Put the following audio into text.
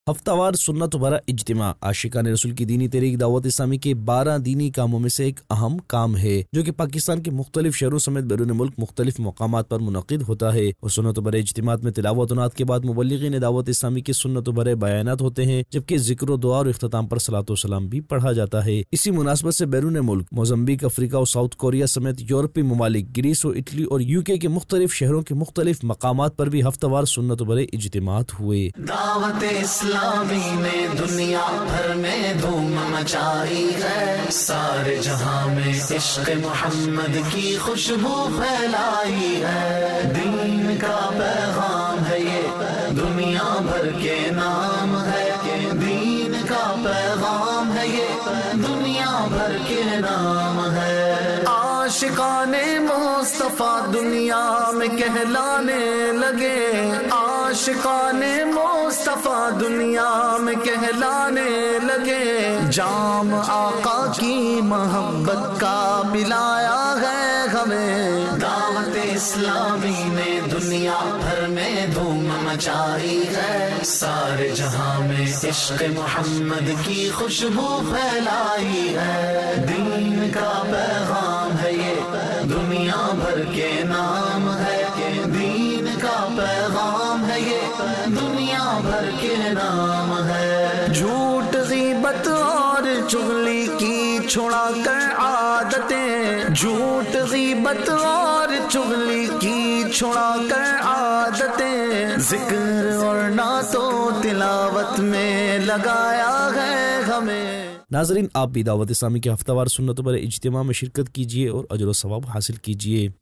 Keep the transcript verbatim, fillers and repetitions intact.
ہفتہ وار سنت بھرا اجتماع عاشقان رسول کی دینی تحریک دعوت اسلامی کے بارہ دینی کاموں میں سے ایک اہم کام ہے جو کہ پاکستان کے مختلف شہروں سمیت بیرون ملک مختلف مقامات پر منعقد ہوتا ہے. اور سنت بھرے اجتماعات میں تلاوت و نعت کے بعد مبلغین دعوت اسلامی کے سنت بھرے بیانات ہوتے ہیں، جبکہ ذکر و دعا اور اختتام پر صلاۃ و سلام بھی پڑھا جاتا ہے. اسی مناسبت سے بیرون ملک موزمبیق، افریقہ اور ساؤتھ کوریا سمیت یورپی ممالک، گریس اور اٹلی اور یو کے کے مختلف شہروں کے مختلف مقامات پر بھی ہفتہ وار سنت بھرے اجتماعات ہوئے. دعوت اسلامی نے دنیا بھر میں دھوم مچائی ہے، سارے جہاں میں عشق محمد کی خوشبو پھیلائی ہے. دین کا پیغام ہے یہ، دنیا بھر کے نام ہے. دین کا پیغام ہے یہ، دنیا بھر کے نام ہے. عاشقان مصطفیٰ دنیا میں کہلانے لگے، عاشقان مصطفیٰ دنیا میں کہلانے لگے. جام آقا کی محبت کا پلایا ہے ہمیں. دعوت اسلامی نے دنیا بھر میں دھوم مچائی ہے، سارے جہاں میں عشق محمد کی خوشبو پھیلائی ہے. دین کا پیغام ہے یہ، دنیا بھر کے نام ہے. دین کا پیغام ہے یہ، دنیا بھر کے نام ہے. جھوٹ غیبت اور چغلی کی چھڑا کر عادتیں، جھوٹ غیبت اور چغلی کی چھڑا کر عادتیں، ذکر اور نعت و تلاوت میں لگایا ہے ہمیں. ناظرین، آپ بھی دعوت اسلامی کے ہفتہ وار سنت بھرے اجتماع میں شرکت کیجیے اور اجر و ثواب حاصل کیجیے.